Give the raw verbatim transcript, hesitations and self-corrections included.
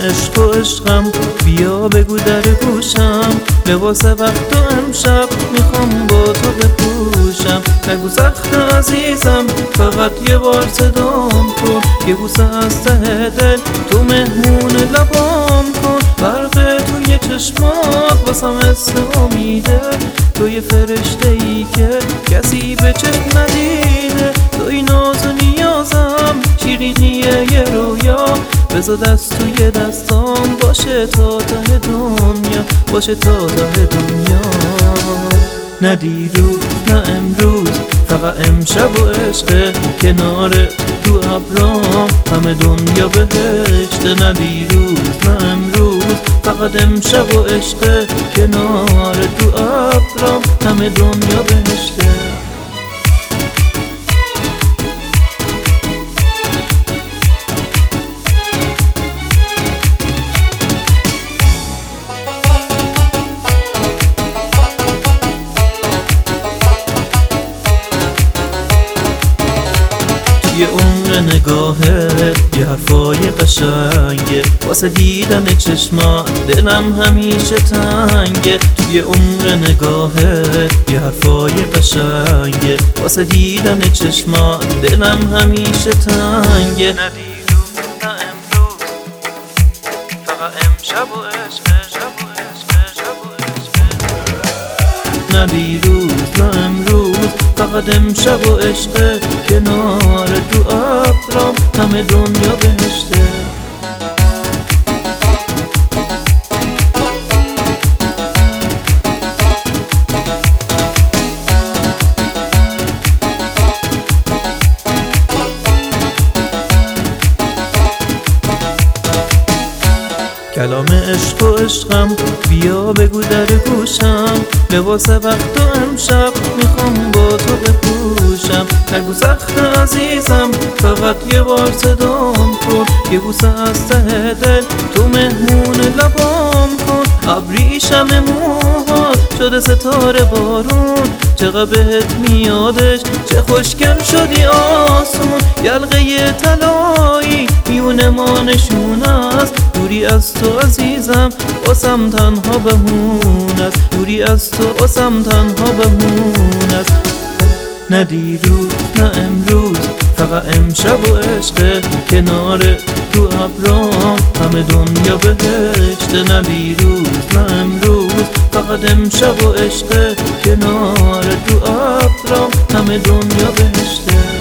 عشق و عشقم بیا بگو در گوشم، لباس وقت و امشب میخوام با تو بپوشم. نگو سخت عزیزم فقط یه بار صدام کن، یه بوسه از ته دل تو مهمون لبام کن. برق توی چشمات واسم حس امیده، تو یه فرشته ای که کسی به چشم ندیده. توی ناز و نیازم شیرینیه یه رویا، بذار دست توی دستام باشه تا ته دنیا، باشه تا ته دنیا. نه دیروز نه امروز فقط امشب و عشق، کنار تو ابرام همه دنیا بهشت. نه دیروز نه امروز فقط امشب و عشق، کنار تو ابرام همه دنیا بهشته. یه عمر نگاهت یه حرفای قشنگه، واسه دیدن چشمات دلم همیشه تنگه. توی عمر نگاهت یه حرفای قشنگه، واسه دیدن چشمات دلم همیشه تنگه. نه دیروز نه امروز فقط امشب و عشق، شب و عشق، شب و عشق. نه دیروز نه امروز فقط امشب و عشق، کنار تو ابرام همه دنیا بهشته. کلام عشق و عشقم بیا بگو در گوشم، لباس وقت و امشب میخوام با تو بپوشم. نگو سخت عزیزم فقط یه بار صدام کن، یه بوسه از ته دل تو مهمون لبام کن. ابریشم موهات شده ستاره بارون، چقدر بهت میادش چه خوشگل شدی آسون. یلقه طلایی میون ما نشون است، دوری از تو عزیزم واسم تنها بمون است، دوری از تو واسم تنها بمون است. نه دیروز نه امروز فقط امشب و عشق، کنار تو ابرام همه دنیا بهشت. نه دیروز نه امروز فقط امشب و عشق، کنار تو ابرام همه دنیا بهشته.